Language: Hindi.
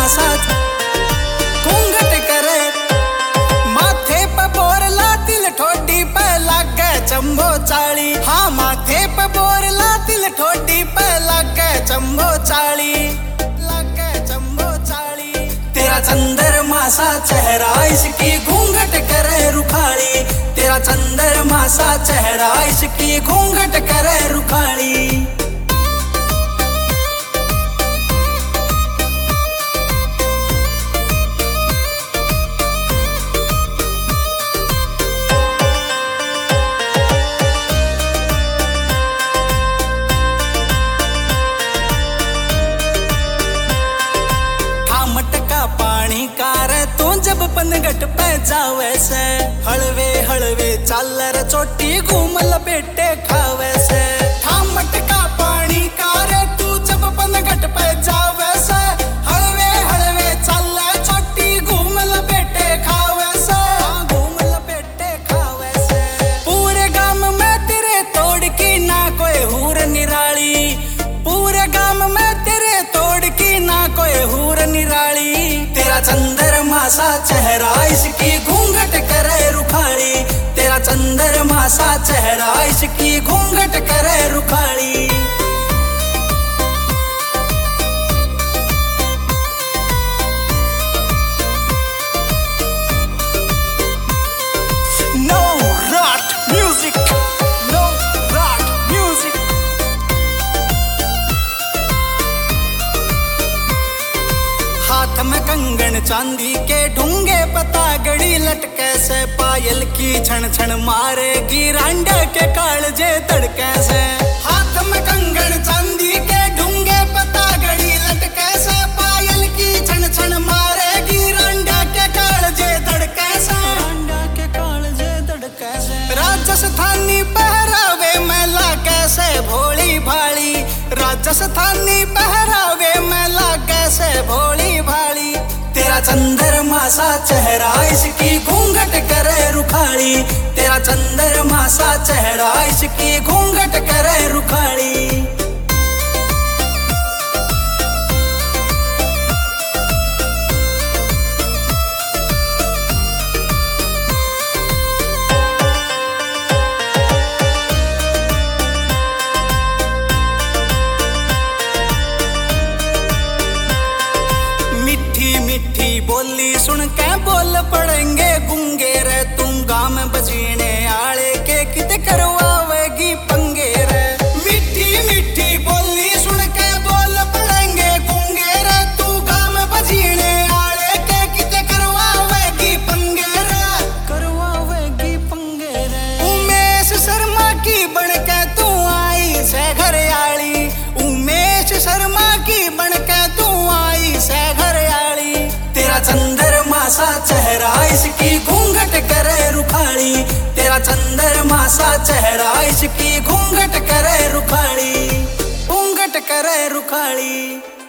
सा घूंघट करे, माथे पे बोरला तिल ठोडी पे लागे चंबो चाली। हाँ माथे पे बोरला तिल ठोडी पे लागे चंबो चाली, लागे चंबो चाली। तेरा चंद्रमा सा चेहरा इसकी घूंघट करे रुखाली, तेरा चंद्रमा सा चेहरा इसकी घूंघट करे रुखाली। पानी कार तू जब पनघट पे जावे से, हलवे हलवे चालर चोटी घूम लपेटे खावे से। ठामट का पानी कार तू जब पनघट पे जावे से, हलवे हलवे चालर चोटी घूम लपेटे खावे से, घूम लपेटे खावे से। पूरे गांव में तेरे तोड़ की ना कोई हूर निराली, पूरे गांव में तेरे तोड़ की ना कोई हूर निराली। तेरा चंद्रमा सा चेहरा इसकी घूंघट करे रुखाली, तेरा चंद्रमा सा चेहरा इसकी घूंघट करे रुखाली। No rock music, no rock music. हाथ में कंगन चांदी के ढूंगे पता गड़ी लटके से, पायल की छण छण मारेगी रांडे के कालजे तड़के से। हाथ में कंगन चांदी के ढूंगे पता गड़ी लटके से, पायल की छण छण मारेगी रांडे के कालजे तड़के से, रांडे के कालजे तड़के से। राजस्थानी पहरावे मैला कैसे भोली भाली, राजस्थानी पहरावे मैला कैसे भोली भाली। तेरा चंद्रमा सा चेहरा इसकी घूंघट करे रुखाली, तेरा चंद्रमा सा चेहरा इसकी घूंघट करे रुखाली। मिठी बोली सुन के बोल पड़ेंगे गूंगे रे, तुम गांव में बजीने आले के किते करवावेगी पंगे रे। मिठी मिठी बोली सुन के बोल पड़ेंगे गूंगे रे, तू गांव में बजीने आले के किते करवावेगी पंगे रे, करवावेगी पंगे रे। उमेश शर्मा की बन के तू आई से घर आली, उमेश शर्मा की बन के तू आई से घर आली। तेरा चंद्रमा सा चेहरा इसकी घूंघट करे रुखाली, तेरा चंद्रमा सा चेहरा इसकी घूंघट करे रुखाली, घूंघट करे रुखाली।